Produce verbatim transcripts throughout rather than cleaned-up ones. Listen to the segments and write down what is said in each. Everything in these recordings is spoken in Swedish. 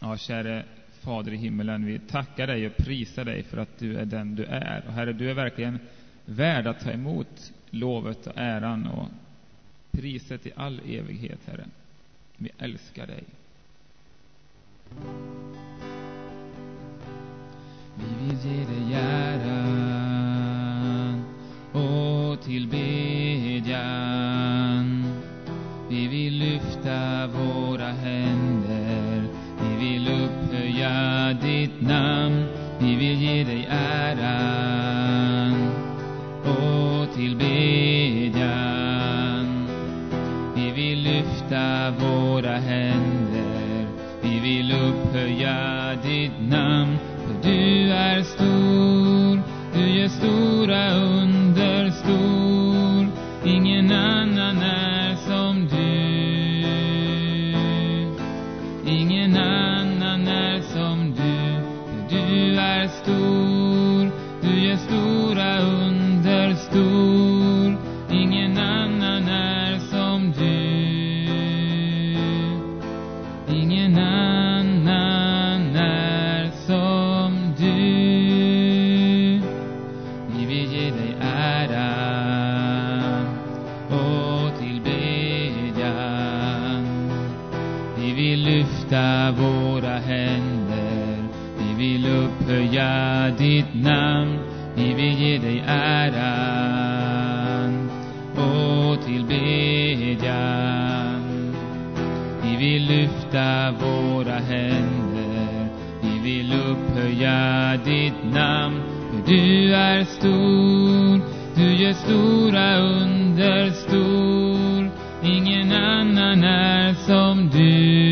Ja, käre Fader i himmelen, vi tackar dig och prisar dig för att du är den du är. Och Herre, du är verkligen värd att ta emot lovet och äran och priset i all evighet, Herre. Vi älskar dig. Vi vill ge dig äran och tillbedjan. Vi vill lyfta våra händer. Vi vill upphöja ditt namn. Vi vill ge dig äran och tillbedjan. Vi vill lyfta våra händer. Vi vill upphöja ditt namn. För du är stor, du gör stora under stor. Ingen annan är som du. Ingen annan är som du. För du är stor, du gör stora under stor. Ingen annan är som du. Ingen annan är som du. Vi vill ge dig äran och tillbedjan. Vi vill lyfta våra händer. Vi vill upphöja ditt namn. Vi vill ge dig äran och tillbedjan. Vi vill lyfta våra händer. Vi vill upphöja ditt namn. För du är stor, du gör stora under stor. Ingen annan är som du.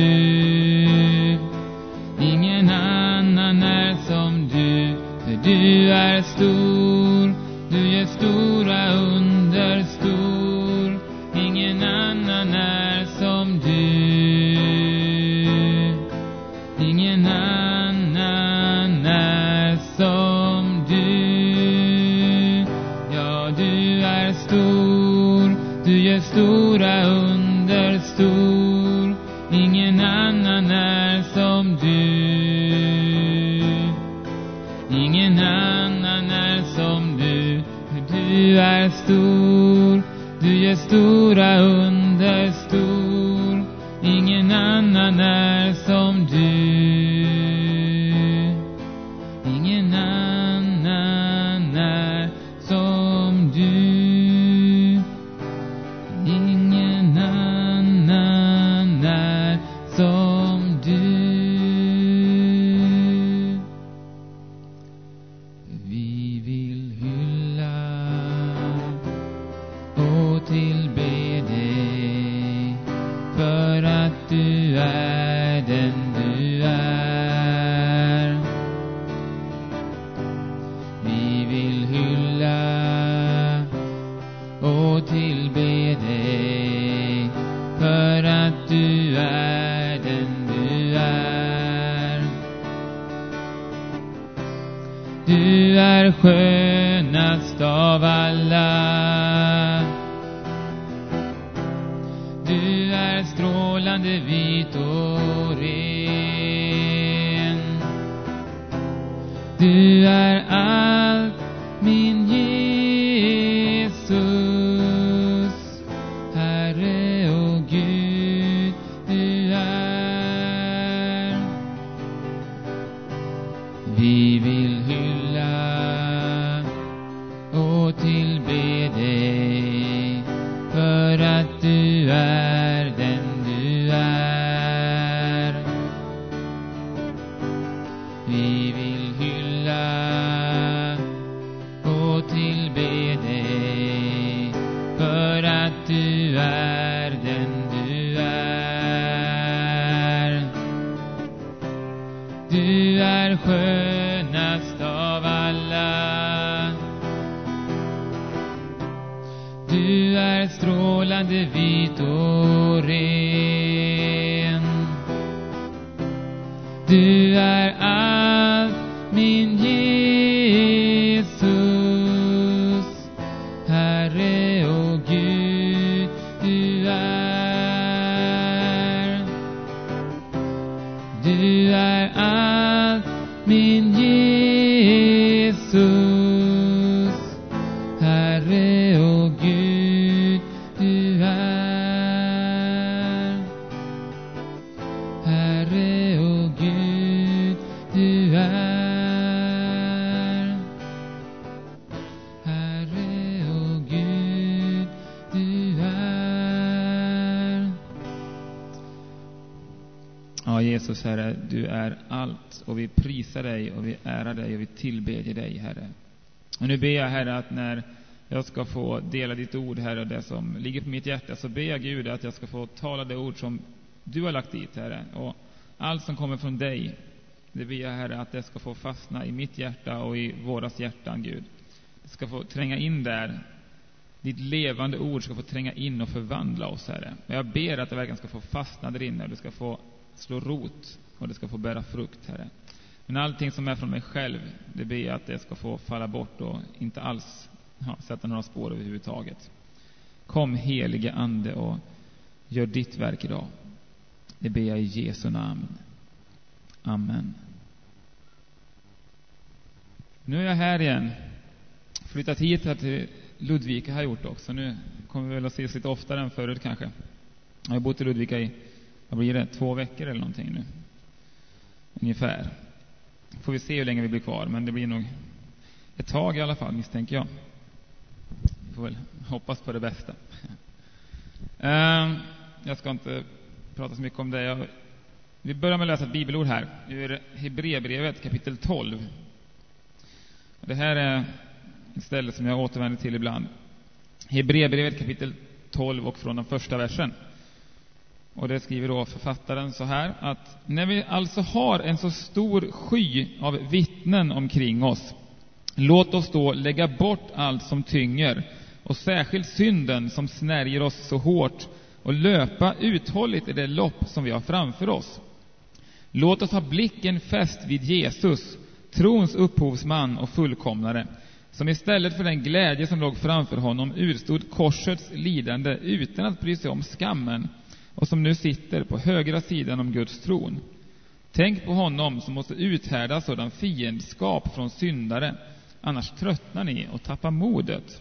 Ingen annan är som du. För du är stor, du gör stora under stor. Ingen annan är som du. Ingen annan är som du. Ja, du är stor, du gör stora under stor. Ingen annan är som du. Ingen annan är som du. För du är stor, du gör stora under stor. Ingen annan är som du. Ingen annan är som du. Ingen annan är som du. Vi vill hylla och tillbe dig för att du är den du är. Vi vill hylla och tillbe dig för att du är den du är. Du är skönast av alla. Du är strålande vit och ren. Du är allt, min Jesus, Herre och Gud, du är. Vi vill hylla och tillbe dig för att du är den du är. Vi vill hylla och tillbe dig för att du är den du är. Du är skönast av alla. Du är strålande vit och ren. Du är allt, min Jesus, Herre och Gud, du är. du är allt, min Jesus. Herre och Gud, du är. Herre och Gud, du är. Herre och Gud, du är. Ja, Jesus, Herre, du är allt, och vi prisar dig och vi ärar dig och vi tillbedjer dig, Herre. Och nu ber jag, Herre, att när jag ska få dela ditt ord, Herre, och det som ligger på mitt hjärta, så ber jag Gud att jag ska få tala det ord som du har lagt dit, Herre. Och allt som kommer från dig, det ber jag, Herre, att det ska få fastna i mitt hjärta och i våras hjärtan, Gud. Det ska få tränga in där. Ditt levande ord ska få tränga in och förvandla oss, Herre. Och jag ber att det verkligen ska få fastna där inne, och det ska få slå rot och det ska få bära frukt, Herre. Men allting som är från mig själv, det ber jag att det ska få falla bort och inte alls ja, sätta några spår överhuvudtaget. Kom, helige Ande, och gör ditt verk idag. Det ber jag i Jesu namn. Amen. Nu är jag här igen. Flyttat hit här till Ludvika har jag gjort också. Nu kommer vi väl att ses lite oftare än förut kanske. Jag har bott i Ludvika i, vad blir det, två veckor eller någonting nu. Ungefär. Får vi se hur länge vi blir kvar, men det blir nog ett tag i alla fall, misstänker jag. Vi får väl hoppas på det bästa. uh, jag ska inte prata så mycket om det. Jag, vi börjar med att läsa ett bibelord här ur Hebreerbrevet kapitel tolv. Det här är ett ställe som jag återvänder till ibland. Hebreerbrevet kapitel tolv och från den första versen. Och det skriver då författaren så här, att när vi alltså har en så stor sky av vittnen omkring oss, låt oss då lägga bort allt som tynger och särskilt synden som snärjer oss så hårt, och löpa uthålligt i det lopp som vi har framför oss. Låt oss ha blicken fäst vid Jesus, trons upphovsman och fullkomnare, som istället för den glädje som låg framför honom utstod korsets lidande utan att bry sig om skammen, och som nu sitter på högra sidan om Guds tron. Tänk på honom som måste uthärda sådan fiendskap från syndare, annars tröttnar ni och tappar modet.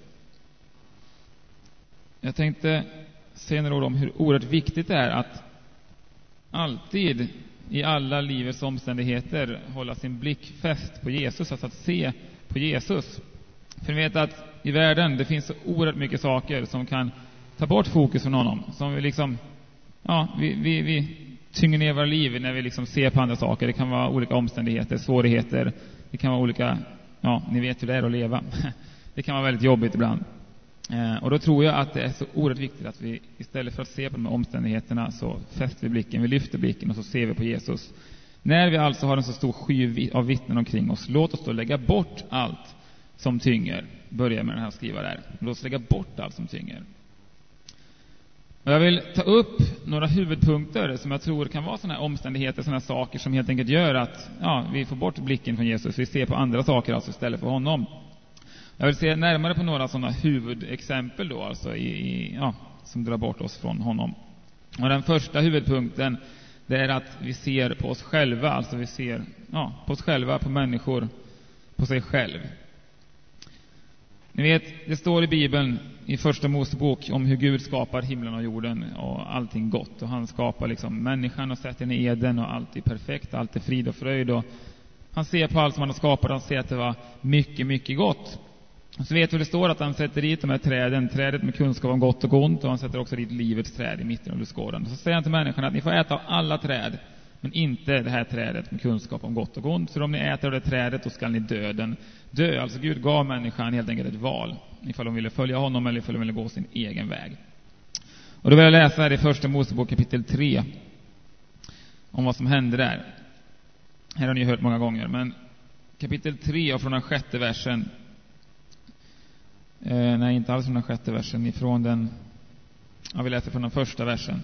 Jag tänkte säga några ord om hur oerhört viktigt det är att alltid i alla livets omständigheter hålla sin blick fäst på Jesus, alltså att se på Jesus. För ni vet att i världen det finns så oerhört mycket saker som kan ta bort fokus från honom, som vi liksom ja, vi, vi, vi tynger ner våra liv när vi liksom ser på andra saker. Det kan vara olika omständigheter, svårigheter. Det kan vara olika, ja, ni vet hur det är att leva. Det kan vara väldigt jobbigt ibland. Eh, och då tror jag att det är så oerhört viktigt att vi istället för att se på de här omständigheterna så fäster vi blicken, vi lyfter blicken och så ser vi på Jesus. När vi alltså har en så stor sky av vittnen omkring oss, låt oss då lägga bort allt som tynger. Börja med den här skriva där. Låt oss lägga bort allt som tynger. Och jag vill ta upp några huvudpunkter som jag tror kan vara sådana här omständigheter, sådana här saker som helt enkelt gör att ja, vi får bort blicken från Jesus. Vi ser på andra saker alltså istället för honom. Jag vill se närmare på några sådana huvudexempel då, alltså i, i, ja, som drar bort oss från honom. Och den första huvudpunkten, det är att vi ser på oss själva, alltså vi ser ja, på oss själva, på människor, på sig själv. Ni vet, det står i Bibeln i första Mosebok om hur Gud skapar himlen och jorden och allting gott. Och han skapar liksom människan och sätter den i Eden och allt är perfekt, allt är frid och fröjd. Och han ser på allt som han har skapat och han ser att det var mycket, mycket gott. Och så vet du det står att han sätter dit de här träden, trädet med kunskap om gott och ont, och han sätter också dit livets träd i mitten av lustgården. Så säger han till människan att ni får äta av alla träd, men inte det här trädet med kunskap om gott och ont. För om ni äter av det trädet, då ska ni döden dö. Alltså Gud gav människan helt enkelt ett val, ifall de ville följa honom eller ifall de ville gå sin egen väg. Och då vill jag läsa här i första Mosebok kapitel tre om vad som hände där. Här har ni hört många gånger, men kapitel tre och från den sjätte versen. Eh, nej, inte alls från den sjätte versen, ifrån den, ja, vi läser från den första versen.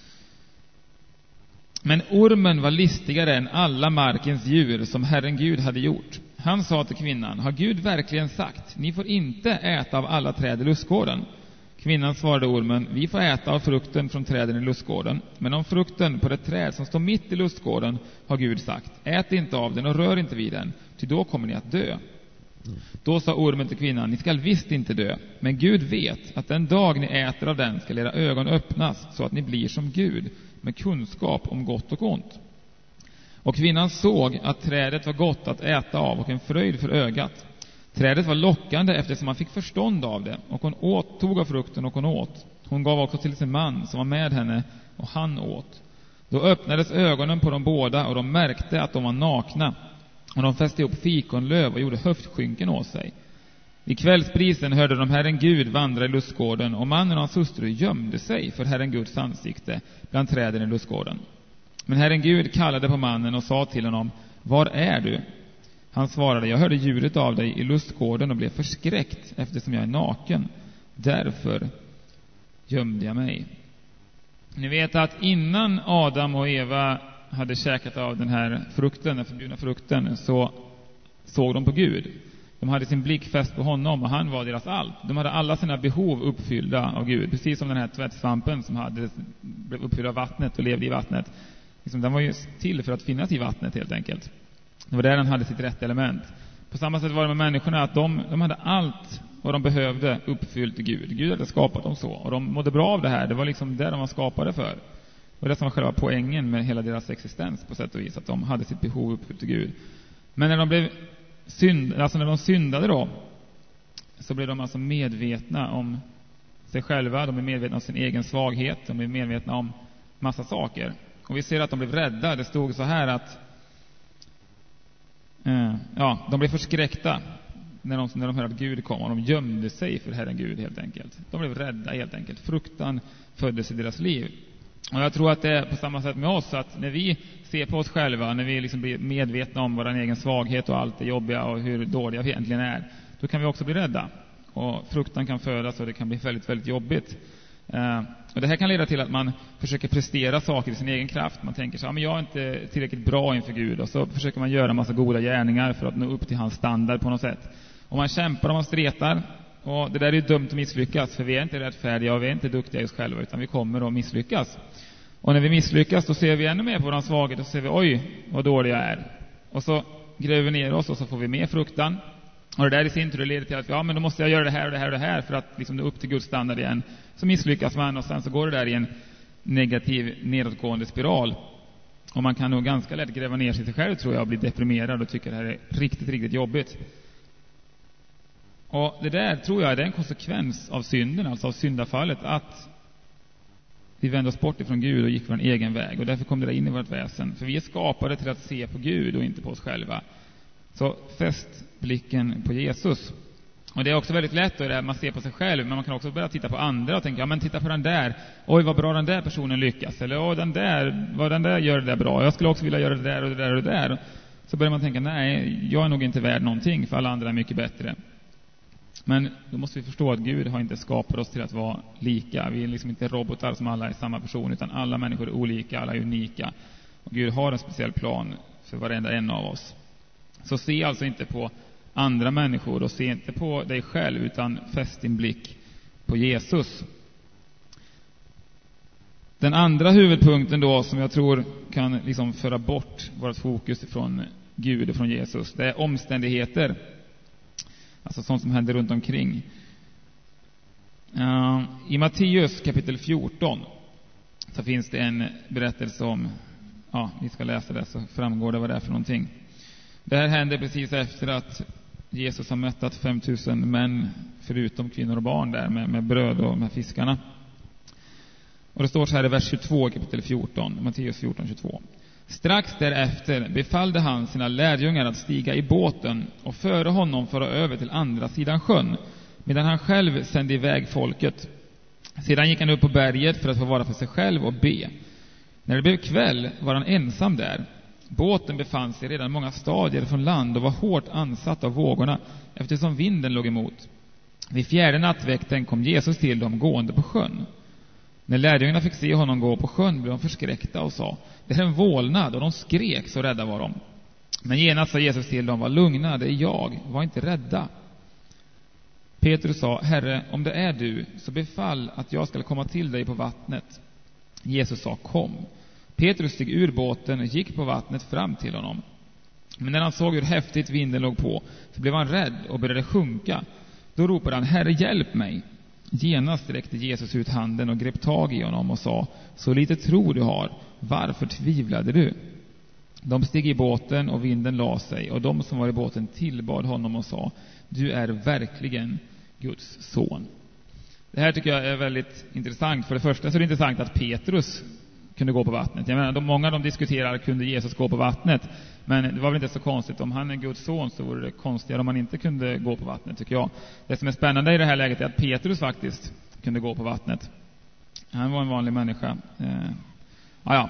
Men ormen var listigare än alla markens djur som Herren Gud hade gjort. Han sa till kvinnan: har Gud verkligen sagt, ni får inte äta av alla träd i lustgården? Kvinnan svarade ormen: vi får äta av frukten från träden i lustgården, men om frukten på det träd som står mitt i lustgården har Gud sagt: ät inte av den och rör inte vid den, ty då kommer ni att dö. Mm. Då sa ormen till kvinnan: ni skall visst inte dö, men Gud vet att den dag ni äter av den skall era ögon öppnas så att ni blir som Gud, med kunskap om gott och ont. Och kvinnan såg att trädet var gott att äta av och en fröjd för ögat. Trädet var lockande eftersom man fick förstånd av det, och hon åt, tog av frukten och hon åt. Hon gav också till sin man som var med henne, och han åt. Då öppnades ögonen på de båda, och de märkte att de var nakna. Och de fäste ihop fikonlöv och gjorde höftskynken åt sig. I kvällsprisen hörde de Herren Gud vandra i lustgården, och mannen och hans hustru gömde sig för Herren Guds ansikte bland träden i lustgården. Men Herren Gud kallade på mannen och sa till honom: var är du? Han svarade: jag hörde ljudet av dig i lustgården och blev förskräckt eftersom jag är naken. Därför gömde jag mig. Ni vet att innan Adam och Eva hade käkat av den här frukten, den förbjudna frukten, så såg de på Gud. De hade sin blick fäst på honom, och han var deras allt. De hade alla sina behov uppfyllda av Gud. Precis som den här tvättsvampen som hade, blev uppfylld av vattnet och levde i vattnet. Liksom, den var ju till för att finnas i vattnet helt enkelt. Det var där den hade sitt rätt element. På samma sätt var det med människorna, att de, de hade allt vad de behövde uppfyllt i Gud. Gud hade skapat dem så, och de mådde bra av det här. Det var liksom det de var skapade för. Det var det som var själva poängen med hela deras existens på sätt och vis, att de hade sitt behov uppfyllt i Gud. Men när de blev synd, alltså när de syndade då, så blev de alltså medvetna om sig själva. De blev medvetna om sin egen svaghet. De blev medvetna om massa saker. Och vi ser att de blev rädda. Det stod så här att eh, ja, de blev förskräckta när de, när de hörde att Gud kom, och de gömde sig för Herren Gud helt enkelt. De blev rädda helt enkelt. Fruktan föddes i deras liv. Och jag tror att det är på samma sätt med oss, att när vi ser på oss själva, när vi liksom blir medvetna om vår egen svaghet och allt det jobbiga och hur dåliga vi egentligen är, då kan vi också bli rädda. Och fruktan kan födas, och det kan bli väldigt, väldigt jobbigt. Uh, och det här kan leda till att man försöker prestera saker i sin egen kraft. Man tänker så här: men jag är inte tillräckligt bra inför Gud, och så försöker man göra en massa goda gärningar för att nå upp till hans standard på något sätt. Och man kämpar och man stretar, och det där är ju dumt att misslyckas, för vi är inte rättfärdiga och vi är inte duktiga i oss själva, utan vi kommer att misslyckas. Och när vi misslyckas, då ser vi ännu mer på vår svaghet, och så ser vi: oj, vad dålig jag är. Och så gräver vi ner oss, och så får vi mer fruktan. Och det där i sin tur leder till att ja, men då måste jag göra det här och det här och det här för att liksom nå upp till Guds standard igen. Så misslyckas man, och sen så går det där i en negativ nedåtgående spiral. Och man kan nog ganska lätt gräva ner sig till själv, tror jag, och bli deprimerad och tycker det här är riktigt, riktigt jobbigt. Och det där tror jag är en konsekvens av synden, alltså av syndafallet, att vi vände oss bort ifrån Gud och gick vår egen väg. Och därför kom det där in i vårt väsen. För vi är skapade till att se på Gud och inte på oss själva. Så fäst blicken på Jesus. Och det är också väldigt lätt att man ser på sig själv, men man kan också börja titta på andra och tänka: ja, men titta på den där. Oj, vad bra den där personen lyckas. Eller oj, den där, vad den där gör det där bra. Jag skulle också vilja göra det där och det där och det där. Så börjar man tänka: nej, jag är nog inte värd någonting, för alla andra är mycket bättre. Men då måste vi förstå att Gud har inte skapat oss till att vara lika. Vi är liksom inte robotar som alla är samma person, utan alla människor är olika, alla är unika. Och Gud har en speciell plan för varenda en av oss. Så se alltså inte på andra människor, och se inte på dig själv, utan fäst din blick på Jesus. Den andra huvudpunkten då, som jag tror kan liksom föra bort vårt fokus från Gud och från Jesus, det är omständigheter. Alltså sånt som händer runt omkring. Uh, I Matteus kapitel fjorton så finns det en berättelse om, ja, vi ska läsa det så framgår det vad det är för någonting. Det här händer precis efter att Jesus har mättat fem tusen män, förutom kvinnor och barn där, med, med bröd och med fiskarna. Och det står så här i vers tjugotvå kapitel fjorton, Matteus fjorton tjugotvå. Strax därefter befallde han sina lärjungar att stiga i båten och före honom föra över till andra sidan sjön, medan han själv sände iväg folket. Sedan gick han upp på berget för att få vara för sig själv och be. När det blev kväll var han ensam där. Båten befann sig redan många stadier från land och var hårt ansatt av vågorna, eftersom vinden låg emot. Vid fjärde nattväkten kom Jesus till dem gående på sjön. När lärjungarna fick se honom gå på sjön blev de förskräckta och sa: det är en vålnad, och de skrek, så rädda var de. Men genast sa Jesus till dem: var lugna, det är jag, var inte rädda. Petrus sa: Herre, om det är du, så befall att jag ska komma till dig på vattnet. Jesus sa: kom. Petrus steg ur båten och gick på vattnet fram till honom. Men när han såg hur häftigt vinden låg på, så blev han rädd och började sjunka. Då ropade han: Herre, hjälp mig. Genast sträckte Jesus ut handen och grep tag i honom och sa: så lite tro du har, varför tvivlade du? De steg i båten och vinden la sig, och de som var i båten tillbad honom och sa: du är verkligen Guds son. Det här tycker jag är väldigt intressant. För det första så är det intressant att Petrus kunde gå på vattnet. Jag menar, de, många de diskuterar, kunde Jesus gå på vattnet? Men det var väl inte så konstigt. Om han är Guds son så vore det konstigare om han inte kunde gå på vattnet, tycker jag. Det som är spännande i det här läget är att Petrus faktiskt kunde gå på vattnet. Han var en vanlig människa. Eh, ja, ja.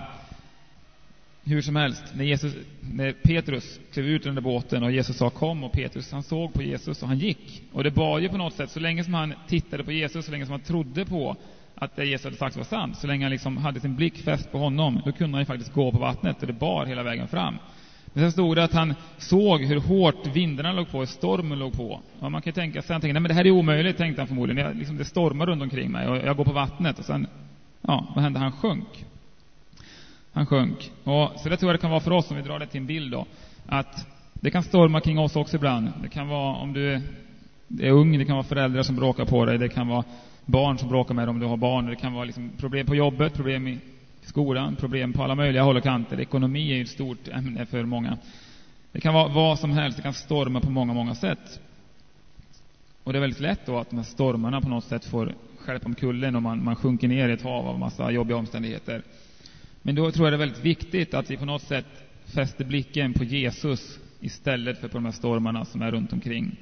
Hur som helst, när, Jesus, när Petrus klev ut ur den där båten och Jesus sa kom, och Petrus han såg på Jesus och han gick. Och det var ju på något sätt, så länge som han tittade på Jesus, så länge som han trodde på att det Jesus hade sagt var sant, så länge han liksom hade sin blick fäst på honom, då kunde han ju faktiskt gå på vattnet, och det bar hela vägen fram. Men sen stod det att han såg hur hårt vindarna låg på, stormen låg på. Och man kan ju tänka sig, han tänkte, nej men det här är omöjligt, tänkte han förmodligen. Jag, liksom, det stormar runt omkring mig och jag går på vattnet. Och sen, ja, vad hände? Han sjönk. Han sjönk. Och så det tror jag det kan vara för oss, om vi drar det till en bild då. Att det kan storma kring oss också ibland. Det kan vara om du är, är ung, det kan vara föräldrar som bråkar på dig. Det kan vara barn som bråkar med dig om du har barn. Det kan vara liksom problem på jobbet, problem i skolan, problem på alla möjliga håll och kanter. Ekonomi är ju ett stort ämne för många. Det kan vara vad som helst, det kan storma på många, många sätt. Och det är väldigt lätt då att de här stormarna på något sätt får skärpa om kullen och man, man sjunker ner i ett hav av massa jobbiga omständigheter. Men då tror jag det är väldigt viktigt att vi på något sätt fäster blicken på Jesus istället för på de här stormarna som är runt omkring.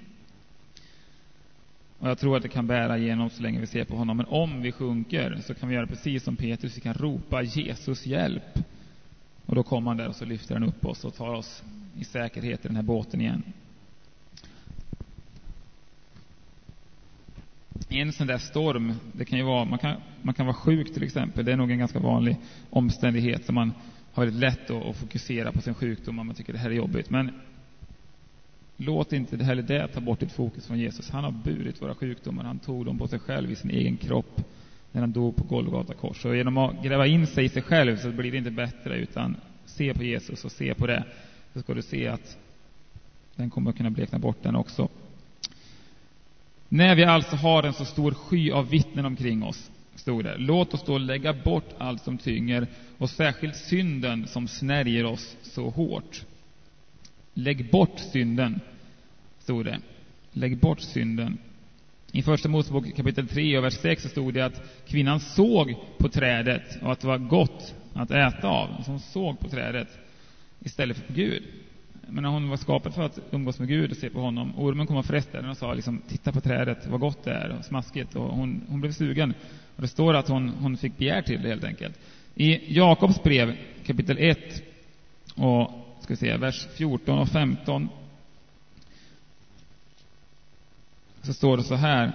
Och jag tror att det kan bära igenom så länge vi ser på honom. Men om vi sjunker så kan vi göra precis som Petrus. Vi kan ropa Jesus hjälp. Och då kommer han där och så lyfter han upp oss och tar oss i säkerhet i den här båten igen. En sån där storm, det kan ju vara, man kan, man kan vara sjuk till exempel. Det är nog en ganska vanlig omständighet som man har väldigt lätt att, att fokusera på sin sjukdom om man tycker det här är jobbigt. Men låt inte det heller det ta bort ditt fokus från Jesus. Han har burit våra sjukdomar. Han tog dem på sig själv i sin egen kropp när han dog på Golgata kors. Och genom att gräva in sig i sig själv så blir det inte bättre, utan se på Jesus och se på det. Så ska du se att den kommer att kunna blekna bort den också. När vi alltså har en så stor sky av vittnen omkring oss, stod det, låt oss då lägga bort allt som tynger och särskilt synden som snärjer oss så hårt. Lägg bort synden, stod det. Lägg bort synden. I första Mosebok kapitel tre och vers sex så stod det att kvinnan såg på trädet och att det var gott att äta av. Så hon såg på trädet istället för på Gud. Men när hon var skapad för att umgås med Gud och se på honom, ormen kom och frestade henne och sa liksom, titta på trädet, vad gott det är och smaskigt. Och hon, hon blev sugen. Och det står att hon, hon fick begär till det helt enkelt. I Jakobs brev kapitel ett och ska vi se, vers fjorton och femton så står det så här: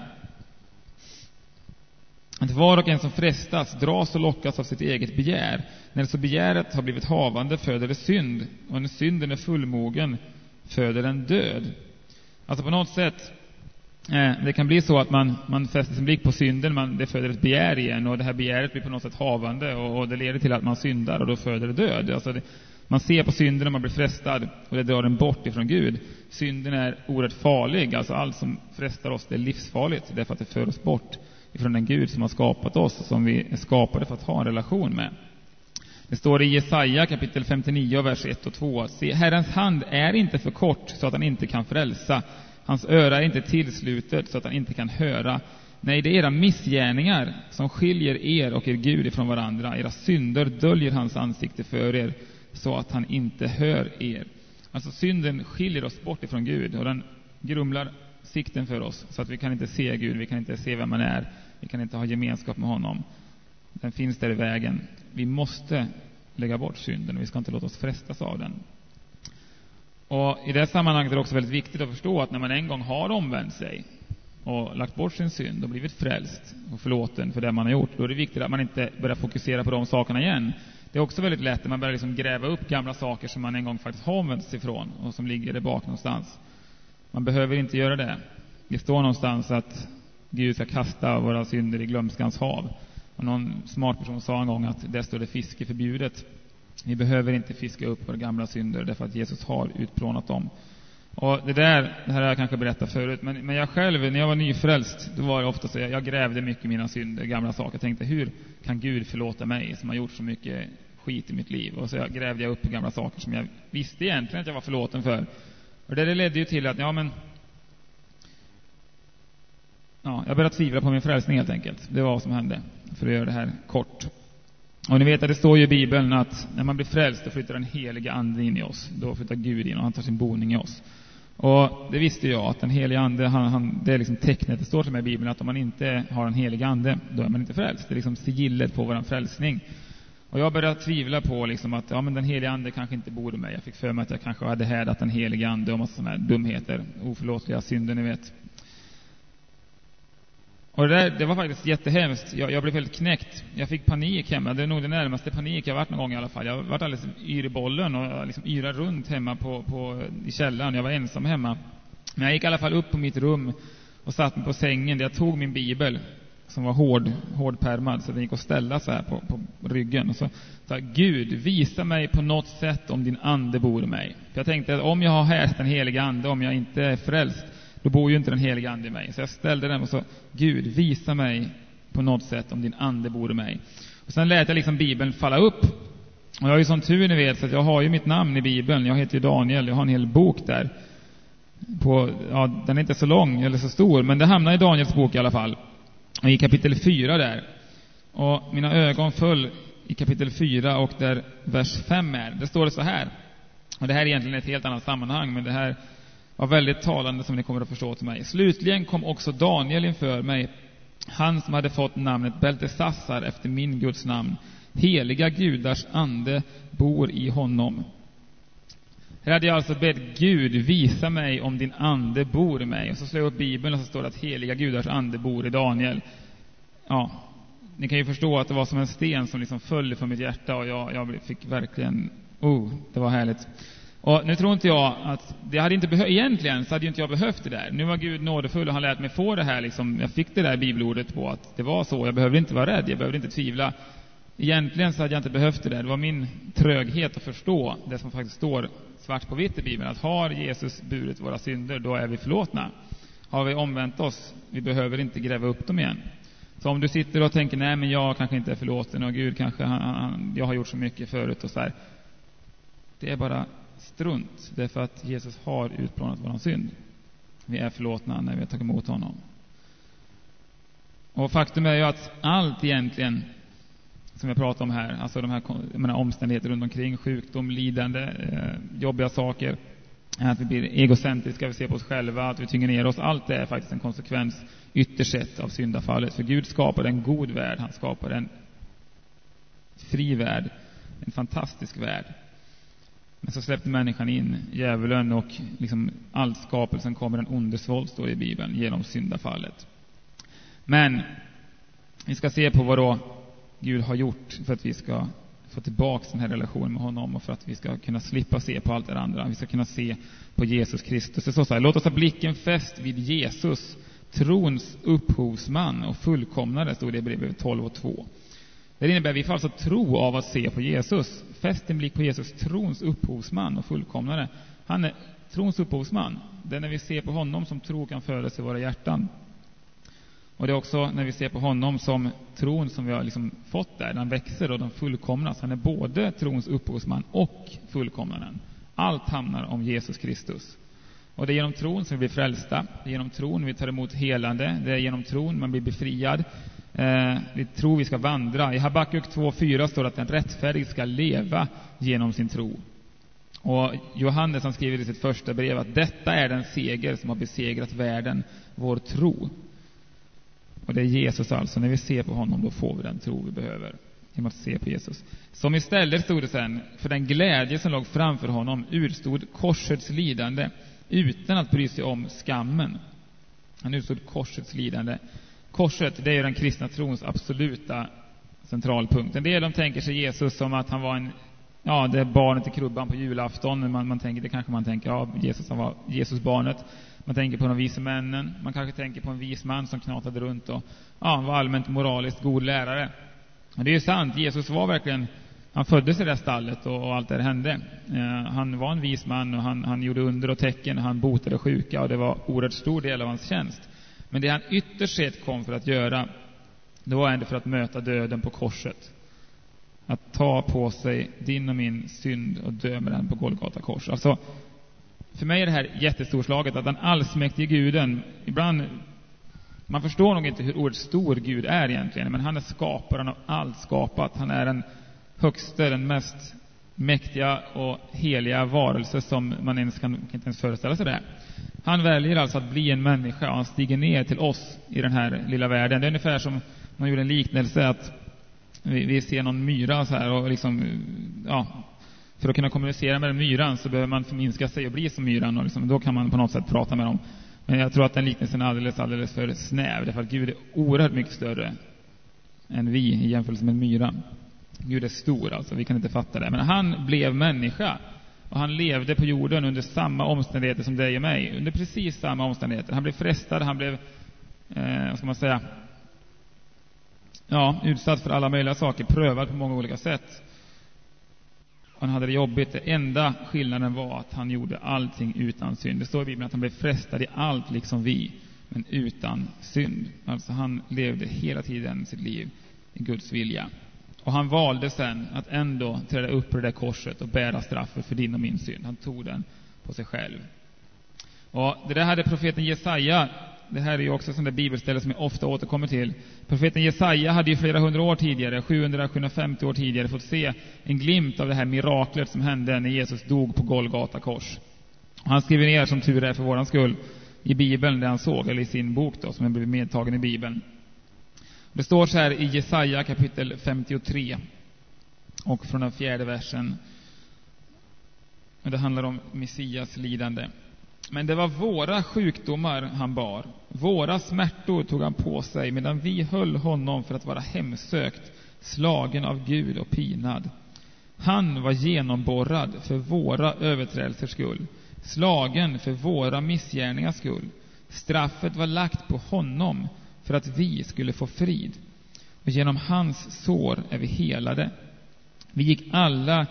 att var och en som frestas dras och lockas av sitt eget begär. När så begäret har blivit havande föder det synd, och när synden är fullmogen föder den död. Alltså på något sätt eh, det kan bli så att man, man fäster sin blick på synden, man, det föder ett begär igen, och det här begäret blir på något sätt havande och, och det leder till att man syndar och då föder det död. Alltså det, man ser på synden och man blir frestad och det drar den bort ifrån Gud. Synden är oerhört farlig, alltså allt som frestar oss det är livsfarligt därför att det för oss bort ifrån den Gud som har skapat oss och som vi är skapade för att ha en relation med. Det står i Jesaja kapitel femtionio vers ett och två: se, Herrens hand är inte för kort så att han inte kan frälsa. Hans öra är inte tillslutet så att han inte kan höra. Nej, det är era missgärningar som skiljer er och er Gud ifrån varandra. Era synder döljer hans ansikte för er så att han inte hör er. Alltså synden skiljer oss bort ifrån Gud och den grumlar sikten för oss så att vi kan inte se Gud, vi kan inte se vem man är, vi kan inte ha gemenskap med honom. Den finns där i vägen. Vi måste lägga bort synden och vi ska inte låta oss frestas av den. Och i det sammanhanget är det också väldigt viktigt att förstå att när man en gång har omvänt sig och lagt bort sin synd och blivit frälst och förlåten för det man har gjort, då är det viktigt att man inte börjar fokusera på de sakerna igen. Det är också väldigt lätt att man börjar liksom gräva upp gamla saker som man en gång faktiskt har omvänt sig ifrån och som ligger där bak någonstans. Man behöver inte göra det. Det står någonstans att Gud ska kasta våra synder i glömskans hav. Och någon smart person sa en gång att där står det fiske förbjudet. Vi behöver inte fiska upp våra gamla synder därför att Jesus har utplånat dem. Och det där, det här har jag kanske berättat förut, men, men jag själv, när jag var nyfrälst, då var det ofta så, jag, jag grävde mycket i mina synder, gamla saker. Jag tänkte, hur kan Gud förlåta mig som har gjort så mycket skit i mitt liv? Och så jag grävde jag upp i gamla saker som jag visste egentligen att jag var förlåten för. Och det ledde ju till att, ja men, ja, jag började tvivla på min frälsning helt enkelt. Det var vad som hände, för att göra det här kort. Och ni vet att det står ju i Bibeln att när man blir frälst då flyttar den heliga ande in i oss. Då flyttar Gud in och han tar sin boning i oss. Och det visste jag att den heliga ande, han, han, det är liksom tecknet. Det står till mig i Bibeln att om man inte har en helig ande, då är man inte frälst. Det är liksom sigillet på våran frälsning. Och jag började tvivla på liksom att ja, men den heliga ande kanske inte bor i mig. Jag fick för mig att jag kanske hade härdat den heliga ande och massa sådana här dumheter. Oförlåtliga synder, ni vet. Och det, där, det var faktiskt jättehemskt. Jag, jag blev helt knäckt. Jag fick panik hemma. Det är nog den närmaste panik jag varit någon gång i alla fall. Jag varit alldeles yr i bollen och liksom yra runt hemma på, på, i källaren. Jag var ensam hemma. Men jag gick i alla fall upp på mitt rum och satt mig på sängen där jag tog min bibel som var hård, hårdpärmad, så den gick att ställa så här på, på ryggen. Och så sa Gud, visa mig på något sätt om din ande bor i mig. För jag tänkte att om jag har härt den heliga ande, om jag inte är frälst, då bor ju inte den heliga ande i mig. Så jag ställde den och så, Gud, visa mig på något sätt om din ande bor i mig. Och sen lät jag liksom Bibeln falla upp. Och jag har ju sån tur, ni vet, så att jag har ju mitt namn i Bibeln. Jag heter ju Daniel, jag har en hel bok där. På, ja, den är inte så lång eller så stor, men det hamnar i Daniels bok i alla fall. Och i kapitel fyra där. Och mina ögon föll i kapitel fyra och där vers fem är. Det står det så här. Och det här är egentligen ett helt annat sammanhang, men det här var väldigt talande som ni kommer att förstå till mig. Slutligen kom också Daniel inför mig, han som hade fått namnet Beltesassar efter min Guds namn. Heliga gudars ande bor i honom. Här hade jag alltså bett Gud visa mig om din ande bor i mig. Och så slår jag upp Bibeln och så står det att heliga gudars ande bor i Daniel. Ja, ni kan ju förstå att det var som en sten som liksom föll från mitt hjärta. Och jag, jag fick verkligen, oh, det var härligt. Och nu tror inte jag att, det hade inte behövt, egentligen så hade ju inte jag behövt det där. Nu var Gud nådefull och han lät mig få det här liksom, jag fick det där bibelordet på att det var så. Jag behövde inte vara rädd, jag behövde inte tvivla. Egentligen så hade jag inte behövt det där. Det var min tröghet att förstå det som faktiskt står svart på vitt i Bibeln. Att har Jesus burit våra synder, då är vi förlåtna. Har vi omvänt oss, vi behöver inte gräva upp dem igen. Så om du sitter och tänker, nej men jag kanske inte är förlåten och Gud kanske, han, han, jag har gjort så mycket förut och så här. Det är bara strunt. Det är för att Jesus har utplånat våran synd. Vi är förlåtna när vi har tagit emot honom. Och faktum är ju att allt egentligen som jag pratar om här, alltså de här menar, omständigheter runt omkring, sjukdom, lidande, eh, jobbiga saker, att vi blir egocentriska, vi ser på oss själva, att vi tynger ner oss, allt det är faktiskt en konsekvens ytterst sett av syndafallet. För Gud skapade en god värld, han skapade en fri värld, en fantastisk värld. Men så släppte människan in djävulen och liksom all skapelsen kommer en ondes våld, står det i Bibeln, genom syndafallet. Men vi ska se på vad då Gud har gjort för att vi ska få tillbaka den här relationen med honom och för att vi ska kunna slippa se på allt det andra. Vi ska kunna se på Jesus Kristus. Det står så här, låt oss ha blicken fäst vid Jesus, trons upphovsman och fullkomnare, stod det i brevet tolv och två. Det innebär att vi får alltså tro av att se på Jesus. Fäst en blick på Jesus, trons upphovsman och fullkomnare. Han är trons upphovsman. Det är när vi ser på honom som tro kan födas i våra hjärtan. Och det är också när vi ser på honom som tron som vi har liksom fått där, den växer och den fullkomnas. Han är både trons upphovsman och fullkomnaren. Allt handlar om Jesus Kristus. Och det är genom tron som vi blir frälsta. Det är genom tron vi tar emot helande. Det är genom tron man blir befriad. Eh, vi tror vi ska vandra. I Habakuk två fyra står det att den rättfärdig ska leva genom sin tro. Och Johannes han skriver i sitt första brev att detta är den seger som har besegrat världen, vår tro. Och det är Jesus alltså. När vi ser på honom då får vi den tro vi behöver. Genom att se på Jesus. Som istället stod det sen, för den glädje som låg framför honom utstod korsets lidande utan att bry sig om skammen. Han utstod korsets lidande. Korset, det är den kristna trons absoluta centralpunkt. En del de tänker sig Jesus som att han var en ja, det är barnet i krubban på julafton. Man, man tänker, det kanske man tänker, ja, Jesus som var Jesus barnet. Man tänker på de vise männen. Man kanske tänker på en vis man som knatade runt och ja, var allmänt moraliskt god lärare. Och det är ju sant, Jesus var verkligen, han föddes i det stallet och, och allt det hände. Eh, han var en vis man och han, han gjorde under och tecken och han botade sjuka och det var oerhört stor del av hans tjänst. Men det han ytterst sett kom för att göra, det var ändå för att möta döden på korset. Att ta på sig din och min synd och dö med den på Golgata kors. Alltså, för mig är det här jättestorslaget att den allsmäktige guden, ibland, man förstår nog inte hur oerhört stor Gud är egentligen, men han är skaparen av allt skapat. Han är den högsta, den mest mäktiga och heliga varelse som man ens kan, kan inte ens föreställa sig det. Han väljer alltså att bli en människa och han stiger ner till oss i den här lilla världen. Det är ungefär som man gjorde en liknelse att vi, vi ser någon myra så här och liksom, ja, för att kunna kommunicera med den myran så behöver man förminska sig och bli som myran och liksom, då kan man på något sätt prata med dem. Men jag tror att den liknelsen är alldeles, alldeles för snäv, därför att Gud är oerhört mycket större än vi i jämförelse med myran. Gud är stor, alltså vi kan inte fatta det. Men han blev människa och han levde på jorden under samma omständigheter som dig och mig. Under precis samma omständigheter. Han blev frestad, han blev, eh, vad ska man säga, ja, utsatt för alla möjliga saker, prövad på många olika sätt. Han hade det jobbigt. Det enda skillnaden var att han gjorde allting utan synd. Det står i Bibeln att han blev frestad i allt liksom vi, men utan synd. Alltså han levde hela tiden sitt liv i Guds vilja. Och han valde sen att ändå träda upp på det där korset och bära straffet för din och min synd. Han tog den på sig själv. Och det där hade profeten Jesaja, det här är ju också sån där bibelställe som jag ofta återkommer till. Profeten Jesaja hade ju flera hundra år tidigare, sjuhundra till sjuhundrafemtio år tidigare, fått se en glimt av det här miraklet som hände när Jesus dog på Golgata kors. Och han skriver ner, som tur är för våran skull, i Bibeln det han såg, eller i sin bok då, som har blivit medtagen i Bibeln. Det står så här i Jesaja kapitel femtiotre och från den fjärde versen. Det handlar om Messias lidande. Men det var våra sjukdomar han bar. Våra smärtor tog han på sig medan vi höll honom för att vara hemsökt, slagen av Gud och pinad. Han var genomborrad för våra överträdelsers skull, slagen för våra missgärningars skull. Straffet var lagt på honom för att vi skulle få frid. Och genom hans sår är vi helade. Vi gick alla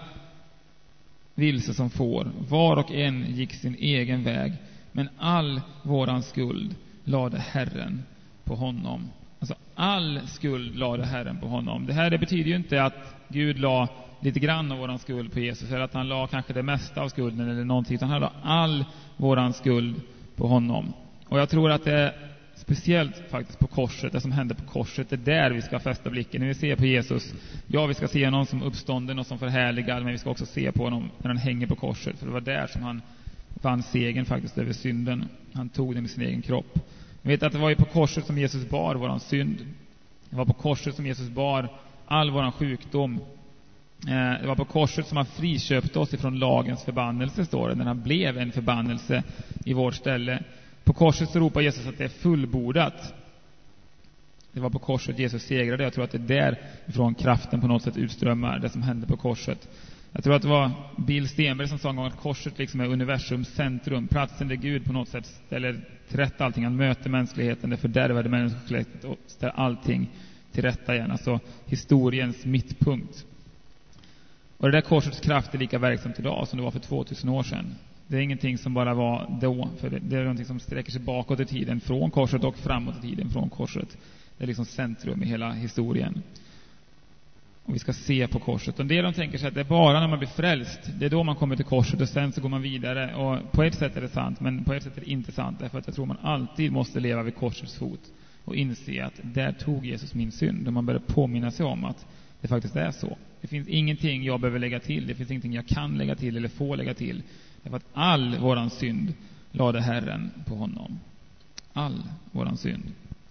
vilse som får, var och en gick sin egen väg, men all våran skuld lade Herren på honom. Alltså all skuld lade Herren på honom. Det här det betyder ju inte att Gud la lite grann av våran skuld på Jesus, eller att han la kanske det mesta av skulden eller någonting, utan han la all våran skuld på honom. Och jag tror att det är speciellt faktiskt på korset, det som hände på korset, det är där vi ska fästa blicken. När vi ser på Jesus, ja, vi ska se någon som uppstånden och som förhärligad, men vi ska också se på honom när han hänger på korset, för det var där som han vann segern faktiskt över synden. Han tog den i sin egen kropp. Vi vet att det var ju på korset som Jesus bar våran synd. Det var på korset som Jesus bar all våran sjukdom. Det var på korset som han friköpte oss ifrån lagens förbannelse, står det, när han blev en förbannelse i vårt ställe. På korset så ropar Jesus att det är fullbordat. Det var på korset Jesus segrade. Jag tror att det är därifrån kraften på något sätt utströmmar, det som hände på korset. Jag tror att det var Bill Stenberg som sa en gång att korset liksom är universums centrum, platsen där Gud på något sätt ställer till rätta allting. Han möter mänskligheten, det fördärvade människosläktet och ställer allting till rätta igen. Alltså historiens mittpunkt. Och det där korsets kraft är lika verksamt idag som det var för tvåtusen år sedan. Det är ingenting som bara var då, för det är någonting som sträcker sig bakåt i tiden från korset och framåt i tiden från korset. Det är liksom centrum i hela historien. Och vi ska se på korset. Och en del de tänker sig att det är bara när man blir frälst, det är då man kommer till korset och sen så går man vidare. Och på ett sätt är det sant, men på ett sätt är det inte sant. Därför att jag tror man alltid måste leva vid korsets fot och inse att där tog Jesus min synd. Och man börjar påminna sig om att det faktiskt är så. Det finns ingenting jag behöver lägga till. Det finns ingenting jag kan lägga till eller få lägga till. Därför att all våran synd lade Herren på honom. All våran synd.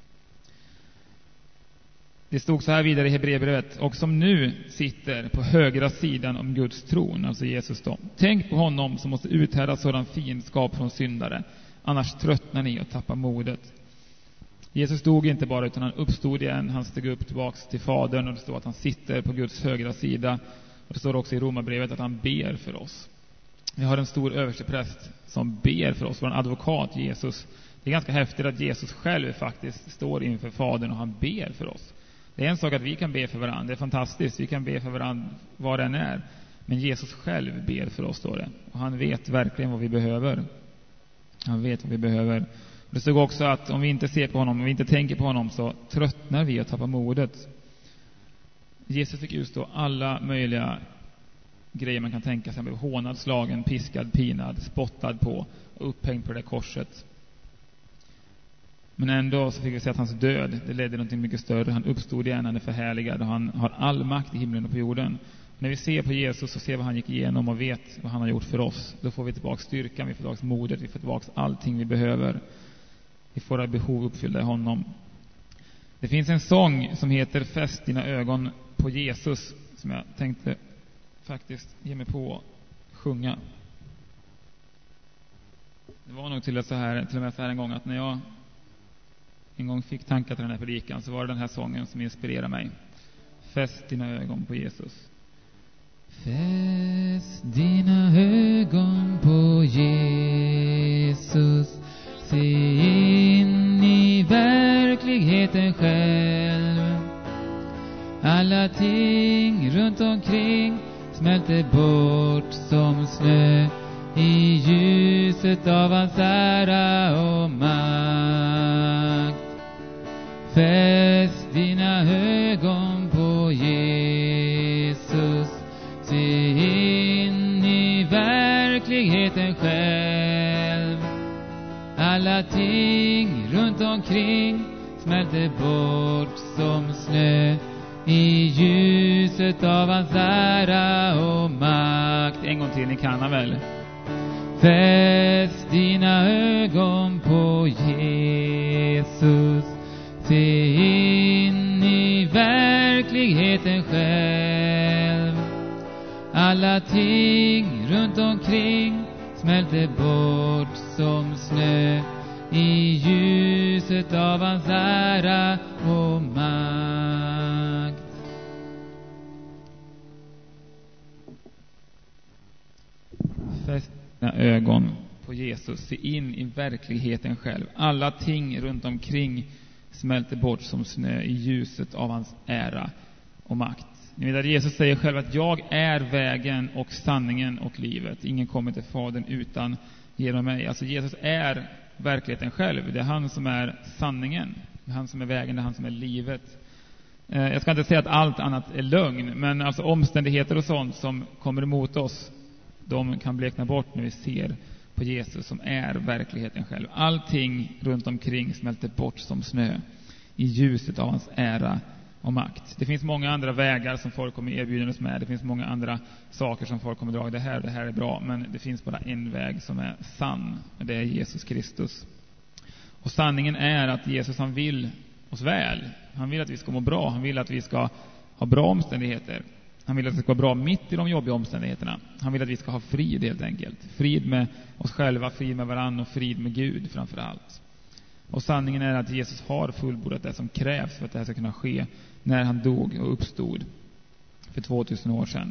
Det stod så här vidare i Hebreerbrevet: och som nu sitter på högra sidan om Guds tron, alltså Jesus då. Tänk på honom som måste uthärda sådan fiendskap från syndare. Annars tröttnar ni och tappar modet. Jesus dog inte bara, utan han uppstod igen. Han steg upp tillbaks till Fadern och det står att han sitter på Guds högra sida. Och det står också i Romarbrevet att han ber för oss. Vi har en stor överstepräst som ber för oss, vår advokat Jesus. Det är ganska häftigt att Jesus själv faktiskt står inför Fadern och han ber för oss. Det är en sak att vi kan be för varandra, det är fantastiskt, vi kan be för varandra vad den är. Men Jesus själv ber för oss, står det. Och han vet verkligen vad vi behöver. Han vet vad vi behöver. Det stod också att om vi inte ser på honom, om vi inte tänker på honom, så tröttnar vi och tappar modet. Jesus fick utstå alla möjliga grejer man kan tänka sig. Han blev hånad, slagen, piskad, pinad, spottad på och upphängd på det där korset. Men ändå så fick vi se att hans död, det ledde till något mycket större. Han uppstod igen, han är förhärligad och han har all makt i himlen och på jorden. När vi ser på Jesus och ser vad han gick igenom och vet vad han har gjort för oss, då får vi tillbaka styrkan, vi får tillbaka modet, vi får tillbaka allting vi behöver. Vi får våra behov uppfyllda i honom. Det finns en sång som heter Fäst dina ögon på Jesus, som jag tänkte faktiskt ge mig på att sjunga. Det var nog till, så här, till och med så här en gång att när jag en gång fick tankar till den här predikan, så var det den här sången som inspirerade mig. Fäst dina ögon på Jesus. Fäst dina ögon på Jesus, se in i verkligheten själv. Alla ting runt omkring smälter bort som snö i ljuset av hans ära och makt. Fäst dina ögon på Jesus, se in i verkligheten själv. Alla ting runt omkring smälter bort som snö i ljuset av hans ära och makt. En gång till, ni kan han väl? Fäst dina ögon på Jesus, se in i verkligheten själv. Alla ting runt omkring smälter bort som snö i ljuset av hans ära och makt. Fäst dina ögon på Jesus, se in i verkligheten själv. Alla ting runt omkring smälter bort som snö i ljuset av hans ära och makt. Ni vet att Jesus säger själv att jag är vägen och sanningen och livet. Ingen kommer till Fadern utan genom mig. Alltså Jesus är verkligheten själv. Det är han som är sanningen. Det är han som är vägen, det är han som är livet. Jag ska inte säga att allt annat är lögn, men alltså omständigheter och sånt som kommer emot oss, de kan blekna bort när vi ser på Jesus som är verkligheten själv. Allting runt omkring smälter bort som snö i ljuset av hans ära och makt. Det finns många andra vägar som folk kommer erbjudas med. Det finns många andra saker som folk kommer dra. Det här, det här är bra, men det finns bara en väg som är sann, och det är Jesus Kristus. Och sanningen är att Jesus, han vill oss väl. Han vill att vi ska må bra. Han vill att vi ska ha bra omständigheter. Han vill att det ska vara bra mitt i de jobbiga omständigheterna. Han vill att vi ska ha frid helt enkelt. Frid med oss själva, frid med varandra och frid med Gud framför allt. Och sanningen är att Jesus har fullbordat det som krävs för att det här ska kunna ske när han dog och uppstod för tvåtusen år sedan.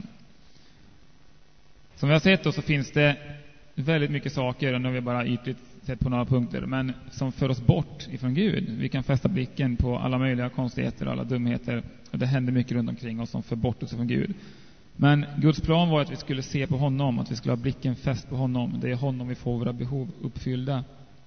Som vi har sett då så finns det väldigt mycket saker, och nu har vi bara ytligt sett på några punkter, men som för oss bort ifrån Gud. Vi kan fästa blicken på alla möjliga konstigheter och alla dumheter, och det händer mycket runt omkring oss som för bort oss från Gud. Men Guds plan var att vi skulle se på honom, att vi skulle ha blicken fäst på honom. Det är honom vi får våra behov uppfyllda.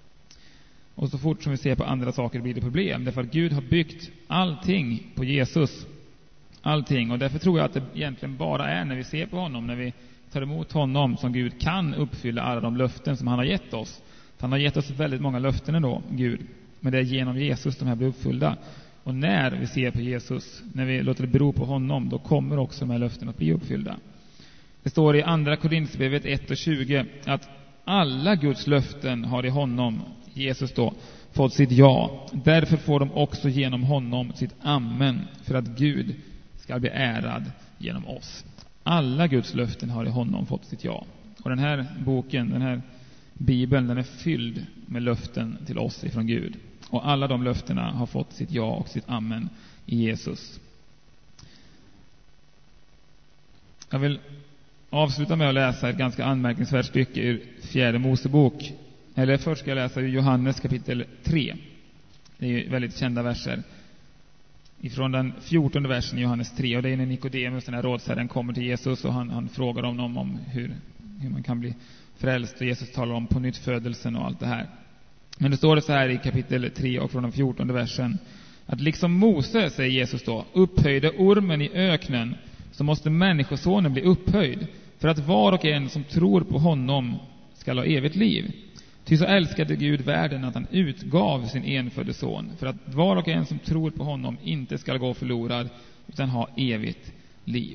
Och så fort som vi ser på andra saker blir det problem. Därför att Gud har byggt allting på Jesus. Allting. Och därför tror jag att det egentligen bara är när vi ser på honom, när vi tar emot honom, som Gud kan uppfylla alla de löften som han har gett oss. Han har gett oss väldigt många löften ändå, Gud. Men det är genom Jesus de här blir uppfyllda. Och när vi ser på Jesus, när vi låter det bero på honom, då kommer också de här löftena att bli uppfyllda. Det står i andra Korinthierbrevet ett och tjugo att alla Guds löften har i honom, Jesus då, fått sitt ja. Därför får de också genom honom sitt amen, för att Gud ska bli ärad genom oss. Alla Guds löften har i honom fått sitt ja. Och den här boken, den här Bibeln, den är fylld med löften till oss ifrån Gud. Och alla de löftena har fått sitt ja och sitt amen i Jesus. Jag vill avsluta med att läsa ett ganska anmärkningsvärt stycke ur fjärde Mosebok. Eller först ska jag läsa ur Johannes kapitel tre. Det är ju väldigt kända verser. Ifrån den fjortonde versen i Johannes tre. Och det är när Nikodemus, den här rådsherren, kommer till Jesus och han, han frågar honom om hur, hur man kan bli frälst. Och Jesus talar om på nytt födelsen och allt det här. Men det står det så här i kapitel tre och från den fjortonde versen. Att liksom Mose, säger Jesus då, upphöjde ormen i öknen, så måste människosonen bli upphöjd, för att var och en som tror på honom ska ha evigt liv. Ty så älskade Gud världen att han utgav sin enfödde son, för att var och en som tror på honom inte ska gå förlorad, utan ha evigt liv.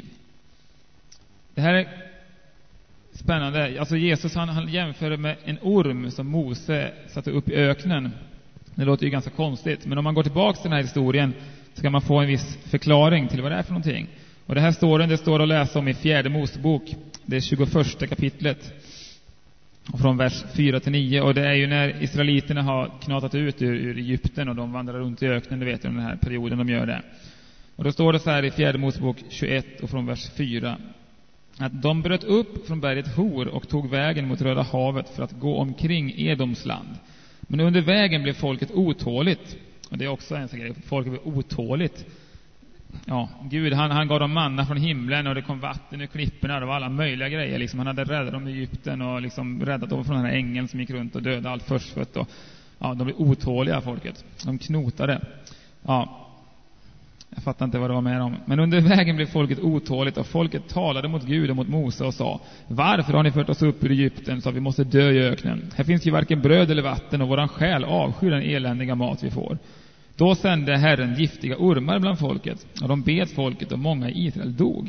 Det här är spännande. Alltså Jesus han, han jämför med en orm som Mose satte upp i öknen. Det låter ju ganska konstigt, men om man går tillbaka till den här historien så kan man få en viss förklaring till vad det är för någonting. Och det här står det står att läsa om i fjärde Mosebok, det är tjugoförsta kapitlet, och från vers fyra till nio. Och det är ju när israeliterna har knatat ut ur, ur Egypten och de vandrar runt i öknen, du vet, den här perioden de gör det. Och då står det så här i fjärde Mosebok tjugoett och från vers fyra. Att de bröt upp från berget Hor och tog vägen mot Röda havet för att gå omkring Edoms land. Men under vägen blev folket otåligt. Och det är också en sån grej, folket blev otåligt. Ja, Gud han, han gav dem manna från himlen och det kom vatten ur klipporna. Det var alla möjliga grejer. Liksom, han hade räddat dem i Egypten och liksom räddat dem från den här ängeln som gick runt och dödade allt förstfött. Och, ja, de blev otåliga, folket. De knotade. Ja, jag fattar inte vad det var med dem. Men under vägen blev folket otåligt och folket talade mot Gud och mot Mose och sa: varför har ni fört oss upp ur Egypten så att vi måste dö i öknen? Här finns ju varken bröd eller vatten och våran själ avskyr den eländiga mat vi får. Då sände Herren giftiga ormar bland folket och de bet folket och många i Israel dog.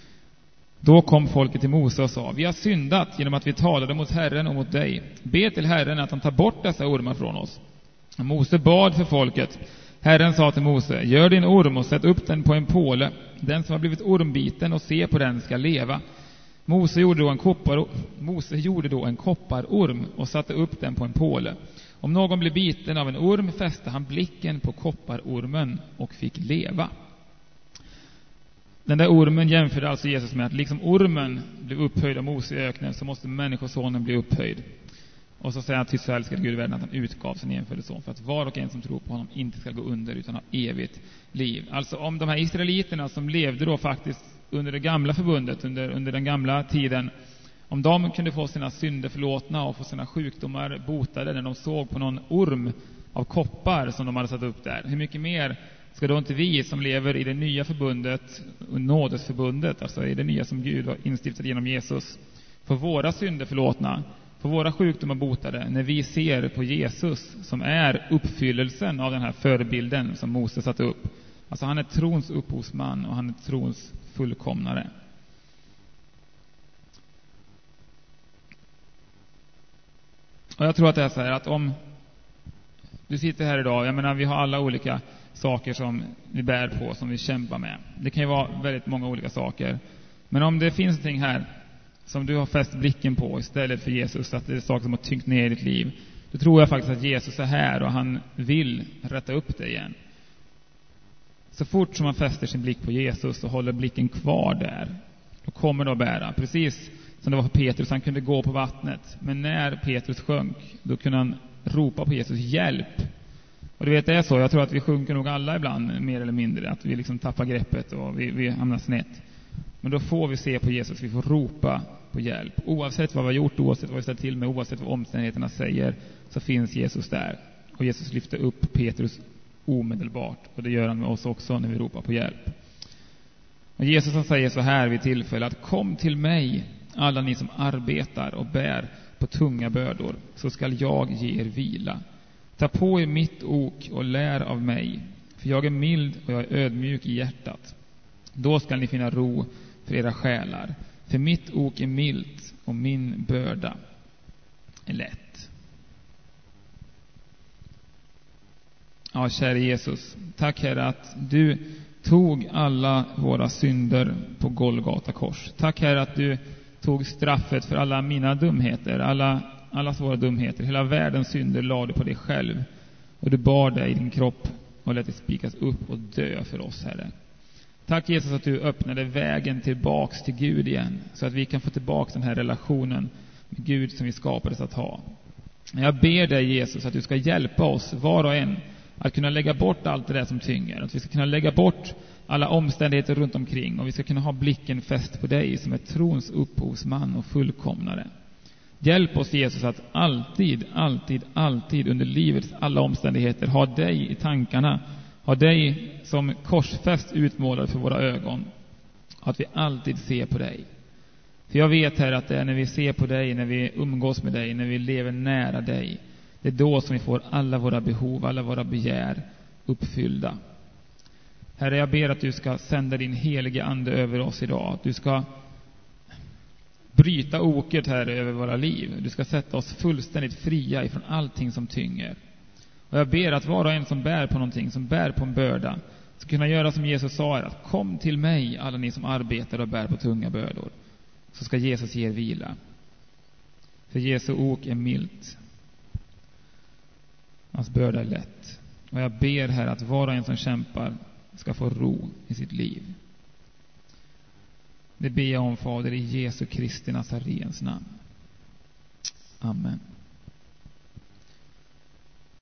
Då kom folket till Mose och sa: vi har syndat genom att vi talade mot Herren och mot dig. Be till Herren att han tar bort dessa ormar från oss. Och Mose bad för folket. Herren sa till Mose: gör din orm och sätt upp den på en påle. Den som har blivit ormbiten och se på den ska leva. Mose gjorde då en koppar, Mose gjorde då en kopparorm och satte upp den på en påle. Om någon blev biten av en orm fäste han blicken på kopparormen och fick leva. Den där ormen jämförde alltså Jesus med att liksom ormen blev upphöjd av Mose i öknen, så måste människosonen bli upphöjd. Och så säger han: till så älskade Gud världen att han utgav sin enfödde son, för att var och en som tror på honom inte ska gå under utan ha evigt liv. Alltså om de här israeliterna som levde då faktiskt under det gamla förbundet, under, under den gamla tiden, om de kunde få sina synder förlåtna och få sina sjukdomar botade när de såg på någon orm av koppar som de hade satt upp där, hur mycket mer ska då inte vi som lever i det nya förbundet, nådesförbundet, alltså i det nya som Gud har instiftat genom Jesus, få våra synder förlåtna, få våra sjukdomar botade när vi ser på Jesus som är uppfyllelsen av den här förebilden som Mose satte upp. Alltså han är trons upphovsman och han är trons fullkomnare. Och jag tror att det är så här att om du sitter här idag, jag menar vi har alla olika saker som vi bär på, som vi kämpar med. Det kan ju vara väldigt många olika saker. Men om det finns någonting här som du har fäst blicken på istället för Jesus, att det är saker som har tyngt ner i ditt liv, då tror jag faktiskt att Jesus är här och han vill rätta upp det igen. Så fort som man fäster sin blick på Jesus och håller blicken kvar där, då kommer det att bära. Precis som det var för Petrus, han kunde gå på vattnet. Men när Petrus sjönk, då kunde han ropa på Jesus: hjälp! Och du vet, det är så, jag tror att vi sjunker nog alla ibland, mer eller mindre, att vi liksom tappar greppet och vi, vi hamnar snett. Men då får vi se på Jesus, vi får ropa på hjälp. Oavsett vad vi har gjort, oavsett vad vi ställt till med, oavsett vad omständigheterna säger, så finns Jesus där. Och Jesus lyfter upp Petrus omedelbart, och det gör han med oss också när vi ropar på hjälp. Och Jesus han säger så här vid tillfälle att: kom till mig alla ni som arbetar och bär på tunga bördor, så skall jag ge er vila. Ta på er mitt ok och lär av mig, för jag är mild och jag är ödmjuk i hjärtat. Då skall ni finna ro för era själar, för mitt ok är milt och min börda är lätt. Ja, kära Jesus, tack Herre att du tog alla våra synder på Golgata kors. Tack Herre att du tog straffet för alla mina dumheter, alla, alla våra dumheter. Hela världens synder lade du på dig själv. Och du bar dig i din kropp och lät dig spikas upp och dö för oss, Herre. Tack Jesus att du öppnade vägen tillbaks till Gud igen, så att vi kan få tillbaka den här relationen med Gud som vi skapades att ha. Jag ber dig Jesus att du ska hjälpa oss var och en att kunna lägga bort allt det där som tynger. Att vi ska kunna lägga bort alla omständigheter runt omkring, och vi ska kunna ha blicken fäst på dig som är trons upphovsman och fullkomnare. Hjälp oss Jesus att alltid, alltid, alltid under livets alla omständigheter ha dig i tankarna. Ha dig som korsfäst utmålad för våra ögon. Att vi alltid ser på dig. För jag vet här att det är när vi ser på dig, när vi umgås med dig, när vi lever nära dig, det är då som vi får alla våra behov, alla våra begär uppfyllda. Herre, jag ber att du ska sända din heliga ande över oss idag. Att du ska bryta oket här över våra liv. Du ska sätta oss fullständigt fria ifrån allting som tynger. Och jag ber att var och en som bär på någonting, som bär på en börda, ska kunna göra som Jesus sa här, att kom till mig alla ni som arbetar och bär på tunga bördor. Så ska Jesus ge er vila. För Jesu ok är milt. Hans börda är lätt. Och jag ber här att var och en som kämpar ska få ro i sitt liv. Det ber jag om, Fader, i Jesu Kristi Nazarens namn. Amen.